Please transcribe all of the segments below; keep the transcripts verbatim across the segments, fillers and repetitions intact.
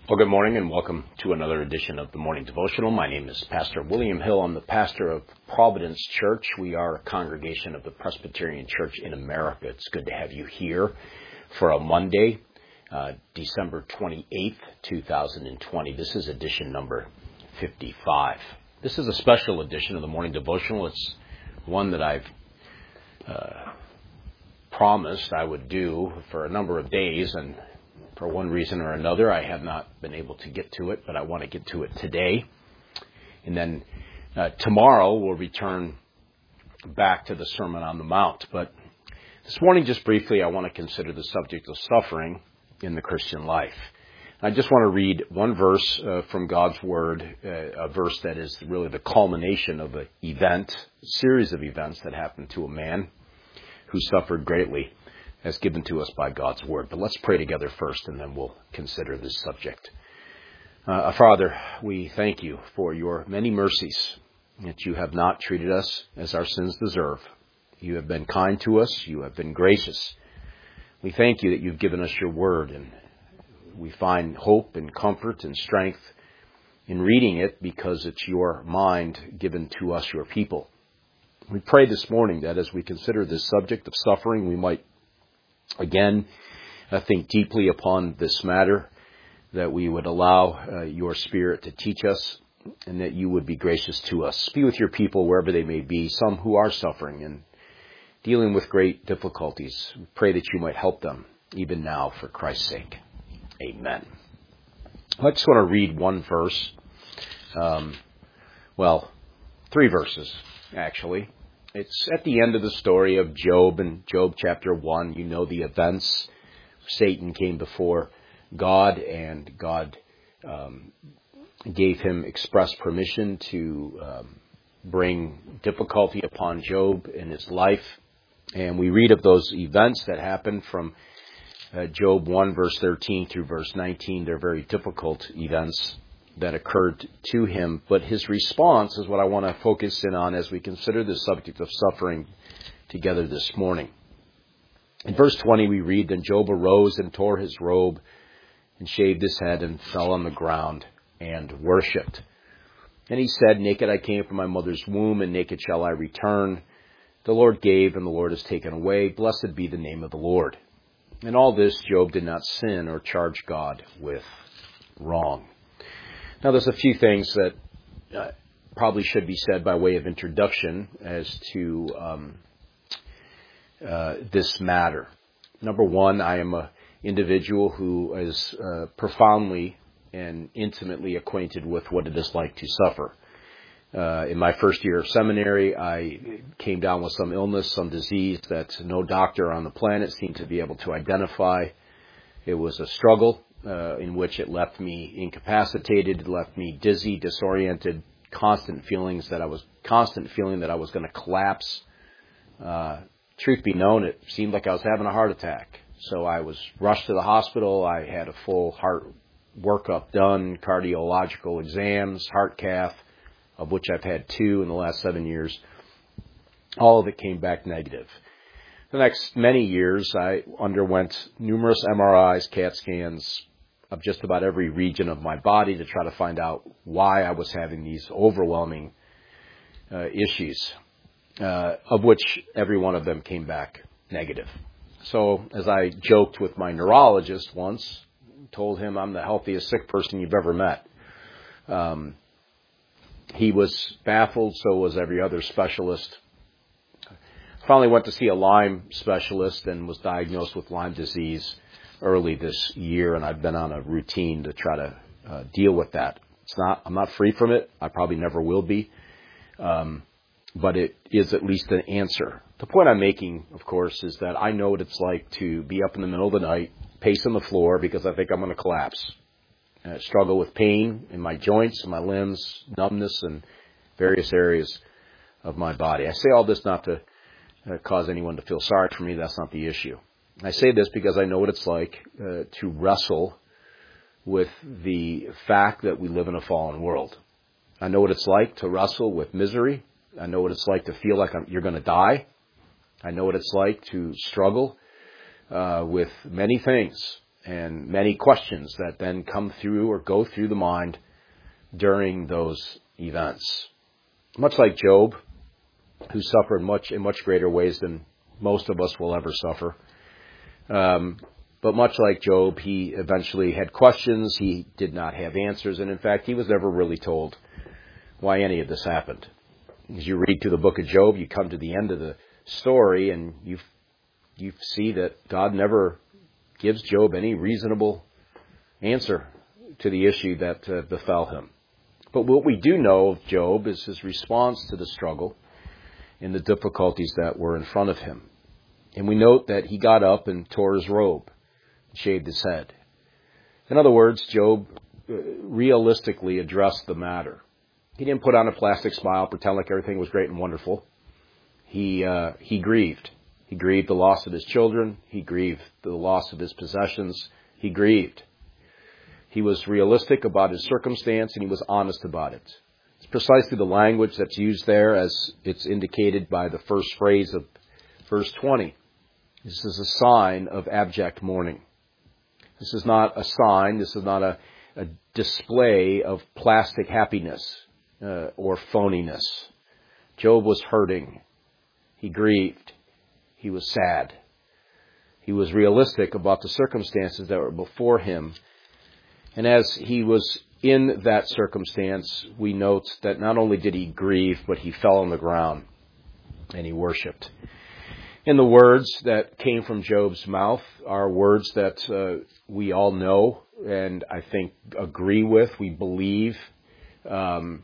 Well, good morning and welcome to another edition of the Morning Devotional. My name is Pastor William Hill. I'm the pastor of Providence Church. We are a congregation of the Presbyterian Church in America. It's good to have you here for a Monday, uh, December twenty-eighth, twenty twenty. This is edition number fifty-five. This is a special edition of the Morning Devotional. It's one that I've uh, promised I would do for a number of days, and for one reason or another, I have not been able to get to it, but I want to get to it today. And then uh, tomorrow we'll return back to the Sermon on the Mount. But this morning, just briefly, I want to consider the subject of suffering in the Christian life. I just want to read one verse uh, from God's Word, uh, a verse that is really the culmination of an event, a series of events that happened to a man who suffered greatly, as given to us by God's Word. But let's pray together first, and then we'll consider this subject. Uh, Father, we thank you for your many mercies, that you have not treated us as our sins deserve. You have been kind to us. You have been gracious. We thank you that you've given us your Word, and we find hope and comfort and strength in reading it because it's your mind given to us, your people. We pray this morning that as we consider this subject of suffering, we might Again, I think deeply upon this matter, that we would allow uh, your Spirit to teach us, and that you would be gracious to us. Be with your people wherever they may be, some who are suffering and dealing with great difficulties. We pray that you might help them, even now, for Christ's sake. Amen. I just want to read one verse. Um, well, three verses, actually. It's at the end of the story of Job in Job chapter one. You know the events. Satan came before God, and God um, gave him express permission to um, bring difficulty upon Job in his life. And we read of those events that happened from uh, Job one, verse thirteen through verse nineteen. They're very difficult events that occurred to him, but his response is what I want to focus in on as we consider the subject of suffering together this morning. In verse twenty we read, "Then Job arose and tore his robe and shaved his head and fell on the ground and worshipped. And he said, 'Naked I came from my mother's womb, and naked shall I return. The Lord gave, and the Lord has taken away. Blessed be the name of the Lord.' In all this Job did not sin or charge God with wrong." Now, there's a few things that uh, probably should be said by way of introduction as to um, uh, this matter. Number one, I am an individual who is uh, profoundly and intimately acquainted with what it is like to suffer. Uh, in my first year of seminary, I came down with some illness, some disease that no doctor on the planet seemed to be able to identify. It was a struggle. Uh, in which it left me incapacitated, it left me dizzy, disoriented, constant feelings that I was constant feeling that I was going to collapse. Uh, truth be known, it seemed like I was having a heart attack. So I was rushed to the hospital. I had a full heart workup done, cardiological exams, heart cath, of which I've had two in the last seven years. All of it came back negative. The next many years, I underwent numerous M R Is, CAT scans of just about every region of my body to try to find out why I was having these overwhelming uh, issues, uh, of which every one of them came back negative. So, as I joked with my neurologist once, told him I'm the healthiest sick person you've ever met. Um, he was baffled, so was every other specialist. Finally went to see a Lyme specialist and was diagnosed with Lyme disease early this year, and I've been on a routine to try to uh, deal with that. It's not, I'm not free from it. I probably never will be, um, but it is at least an answer. The point I'm making, of course, is that I know what it's like to be up in the middle of the night, pacing the floor because I think I'm going to collapse. I struggle with pain in my joints, my limbs, numbness, and various areas of my body. I say all this not to Uh, cause anyone to feel sorry for me. That's not the issue. I say this because I know what it's like uh, to wrestle with the fact that we live in a fallen world. I know what it's like to wrestle with misery. I know what it's like to feel like I'm, you're going to die. I know what it's like to struggle uh, with many things and many questions that then come through or go through the mind during those events. Much like Job, who suffered much in much greater ways than most of us will ever suffer. Um, but much like Job, he eventually had questions. He did not have answers. And in fact, he was never really told why any of this happened. As you read through the book of Job, you come to the end of the story and you you see that God never gives Job any reasonable answer to the issue that uh, befell him. But what we do know of Job is his response to the struggle and the difficulties that were in front of him. And we note that he got up and tore his robe, shaved his head. In other words, Job realistically addressed the matter. He didn't put on a plastic smile, pretend like everything was great and wonderful. He uh, he grieved. He grieved the loss of his children. He grieved the loss of his possessions. He grieved. He was realistic about his circumstance, and he was honest about it. It's precisely the language that's used there as it's indicated by the first phrase of verse twenty. This is a sign of abject mourning. This is not a sign, this is not a, a display of plastic happiness uh, or phoniness. Job was hurting. He grieved. He was sad. He was realistic about the circumstances that were before him. And as he was in that circumstance, we note that not only did he grieve, but he fell on the ground and he worshiped. And the words that came from Job's mouth are words that uh, we all know and I think agree with. We believe um,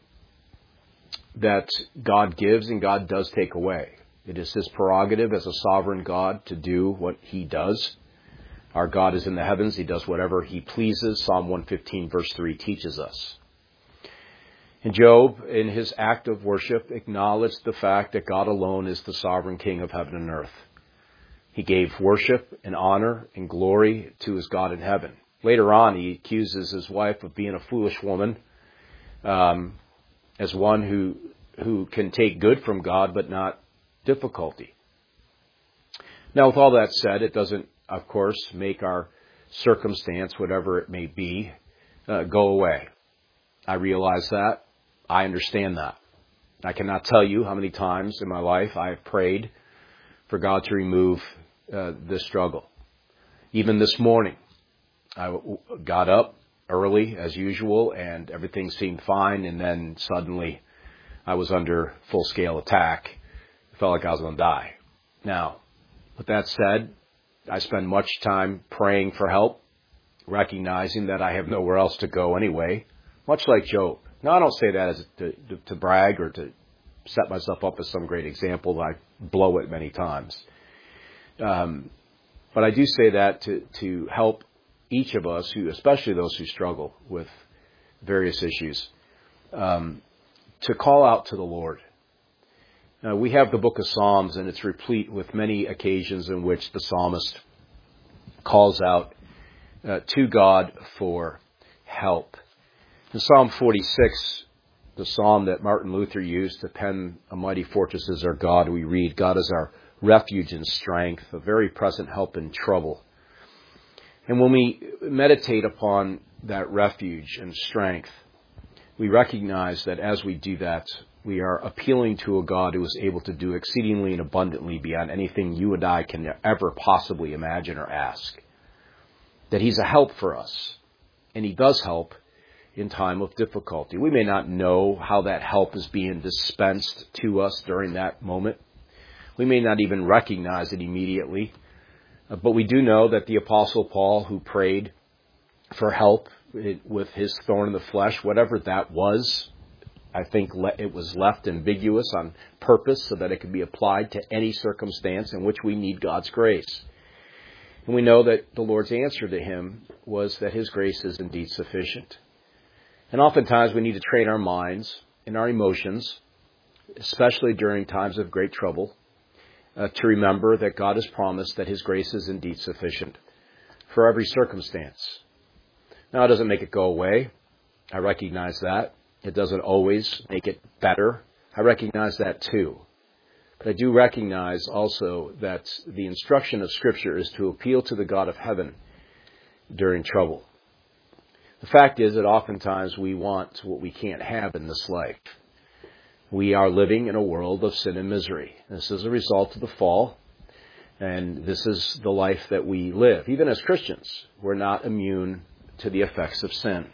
that God gives and God does take away. It is his prerogative as a sovereign God to do what he does. Our God is in the heavens. He does whatever he pleases. Psalm one fifteen verse three teaches us. And Job, in his act of worship, acknowledged the fact that God alone is the sovereign King of heaven and earth. He gave worship and honor and glory to his God in heaven. Later on, he accuses his wife of being a foolish woman, um, as one who who can take good from God but not difficulty. Now, with all that said, it doesn't, of course, make our circumstance, whatever it may be, uh, go away. I realize that. I understand that. I cannot tell you how many times in my life I have prayed for God to remove uh, this struggle. Even this morning, I got up early as usual and everything seemed fine, and then suddenly I was under full-scale attack. I felt like I was going to die. Now, with that said, I spend much time praying for help, recognizing that I have nowhere else to go anyway, much like Job. Now, I don't say that as to, to, to brag or to set myself up as some great example. I blow it many times. Um, but I do say that to, to help each of us, who, especially those who struggle with various issues, um, to call out to the Lord. Uh, we have the book of Psalms, and it's replete with many occasions in which the psalmist calls out uh, to God for help. In Psalm forty-six, the psalm that Martin Luther used to pen "A Mighty Fortress is Our God," we read, "God is our refuge and strength, a very present help in trouble." And when we meditate upon that refuge and strength, we recognize that as we do that, we are appealing to a God who is able to do exceedingly and abundantly beyond anything you and I can ever possibly imagine or ask. That he's a help for us, and he does help in time of difficulty. We may not know how that help is being dispensed to us during that moment. We may not even recognize it immediately. But we do know that the Apostle Paul, who prayed for help with his thorn in the flesh, whatever that was, I think it was left ambiguous on purpose so that it could be applied to any circumstance in which we need God's grace. And we know that the Lord's answer to him was that his grace is indeed sufficient. And oftentimes we need to train our minds and our emotions, especially during times of great trouble, uh, to remember that God has promised that his grace is indeed sufficient for every circumstance. Now, it doesn't make it go away. I recognize that. It doesn't always make it better. I recognize that too. But I do recognize also that the instruction of Scripture is to appeal to the God of heaven during trouble. The fact is that oftentimes we want what we can't have in this life. We are living in a world of sin and misery. This is a result of the fall, and this is the life that we live. Even as Christians, we're not immune to the effects of sin.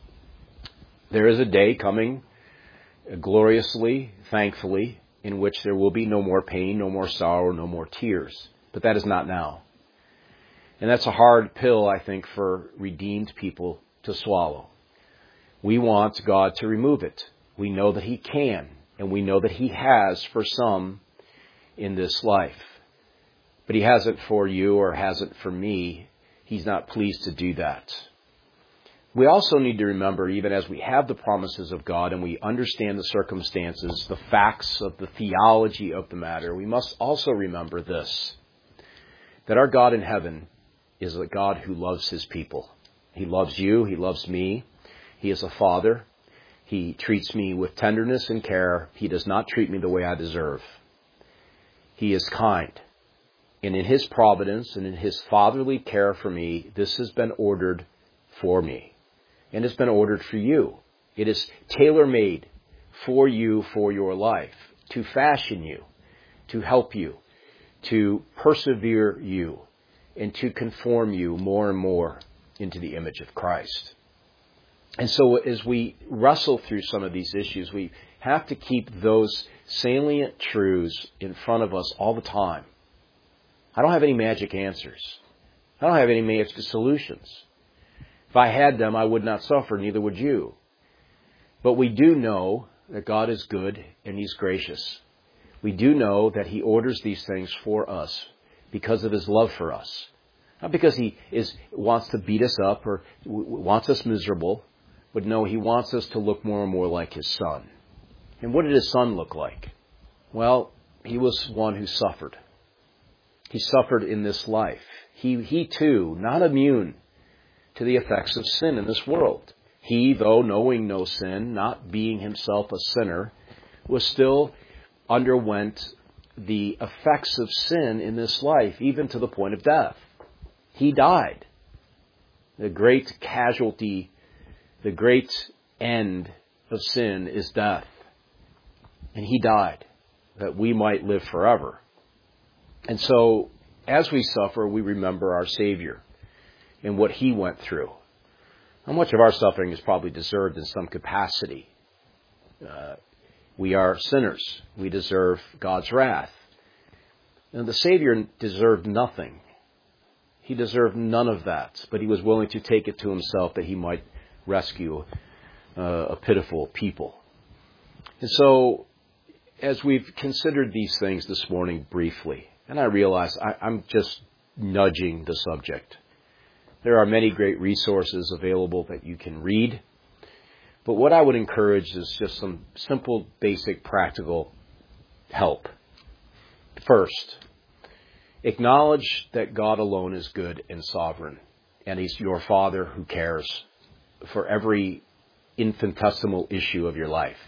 There is a day coming, gloriously, thankfully, in which there will be no more pain, no more sorrow, no more tears. But that is not now. And that's a hard pill, I think, for redeemed people to swallow. We want God to remove it. We know that He can, and we know that He has for some in this life. But He hasn't for you or hasn't for me. He's not pleased to do that. We also need to remember, even as we have the promises of God and we understand the circumstances, the facts of the theology of the matter, we must also remember this, that our God in heaven is a God who loves His people. He loves you. He loves me. He is a Father. He treats me with tenderness and care. He does not treat me the way I deserve. He is kind. And in His providence and in His fatherly care for me, this has been ordered for me. And it's been ordered for you. It is tailor-made for you, for your life, to fashion you, to help you, to persevere you, and to conform you more and more into the image of Christ. And so as we wrestle through some of these issues, we have to keep those salient truths in front of us all the time. I don't have any magic answers. I don't have any magic solutions. If I had them, I would not suffer, neither would you. But we do know that God is good and He's gracious. We do know that He orders these things for us because of His love for us. Not because He is wants to beat us up or wants us miserable, but no, He wants us to look more and more like His Son. And what did His Son look like? Well, He was one who suffered. He suffered in this life. He, he too, not immune to the effects of sin in this world. He, though knowing no sin, not being Himself a sinner, was still underwent the effects of sin in this life, even to the point of death. He died. The great casualty, the great end of sin is death. And He died that we might live forever. And so, as we suffer, we remember our Savior and what He went through. How much of our suffering is probably deserved in some capacity. Uh, we are sinners. We deserve God's wrath. And the Savior deserved nothing. He deserved none of that, but He was willing to take it to Himself that He might rescue uh, a pitiful people. And so, as we've considered these things this morning briefly, and I realize I, I'm just nudging the subject. There are many great resources available that you can read. But what I would encourage is just some simple, basic, practical help. First, acknowledge that God alone is good and sovereign, and He's your Father who cares for every infinitesimal issue of your life.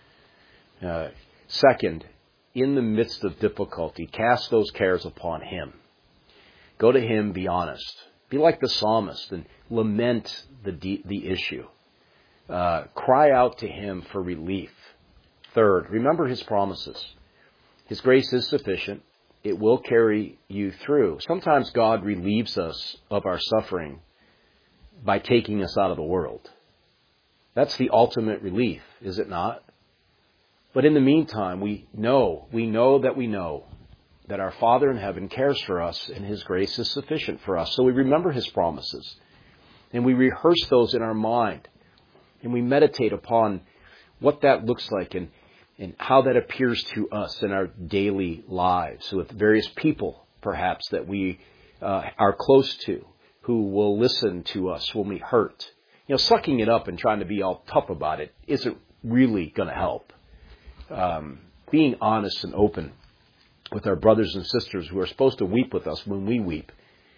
Uh, second, in the midst of difficulty, cast those cares upon Him. Go to Him, be honest. Be like the psalmist and lament the de- the issue. Uh, cry out to Him for relief. Third, remember His promises. His grace is sufficient. It will carry you through. Sometimes God relieves us of our suffering by taking us out of the world. That's the ultimate relief, is it not? But in the meantime, we know, we know that we know that our Father in heaven cares for us and His grace is sufficient for us. So we remember His promises and we rehearse those in our mind and we meditate upon what that looks like and, and how that appears to us in our daily lives with various people, perhaps, that we uh, are close to, who will listen to us when we hurt. You know, sucking it up and trying to be all tough about it isn't really going to help. Um, being honest and open with our brothers and sisters who are supposed to weep with us when we weep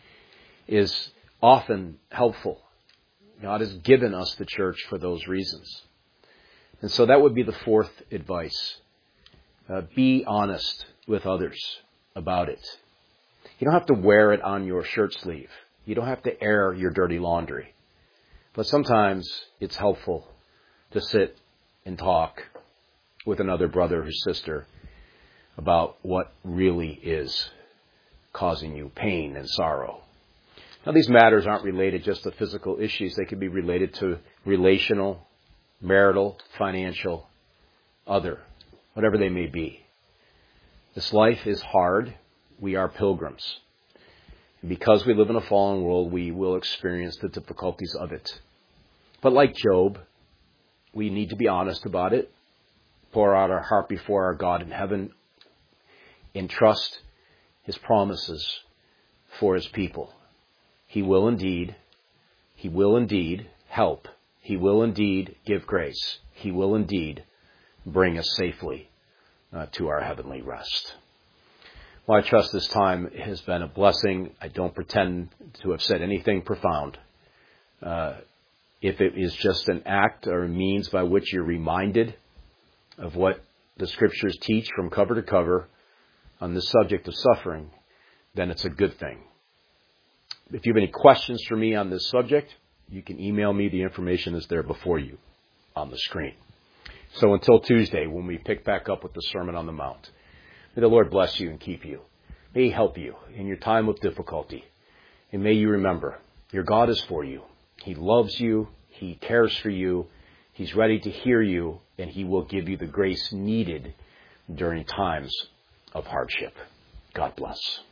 is often helpful. God has given us the church for those reasons. And so that would be the fourth advice. Uh, be honest with others about it. You don't have to wear it on your shirt sleeve. You don't have to air your dirty laundry. But sometimes it's helpful to sit and talk with another brother or sister about what really is causing you pain and sorrow. Now, these matters aren't related just to physical issues. They can be related to relational, marital, financial, other, whatever they may be. This life is hard. We are pilgrims. And because we live in a fallen world, we will experience the difficulties of it. But like Job, we need to be honest about it, pour out our heart before our God in heaven, and trust His promises for His people. He will indeed, He will indeed help. He will indeed give grace. He will indeed bring us safely uh, to our heavenly rest. Well, I trust this time has been a blessing. I don't pretend to have said anything profound. Uh, if it is just an act or a means by which you're reminded of what the Scriptures teach from cover to cover on the subject of suffering, then it's a good thing. If you have any questions for me on this subject, you can email me. The information is there before you on the screen. So until Tuesday, when we pick back up with the Sermon on the Mount, may the Lord bless you and keep you. May He help you in your time of difficulty. And may you remember, your God is for you. He loves you. He cares for you. He's ready to hear you, and He will give you the grace needed during times of hardship. God bless.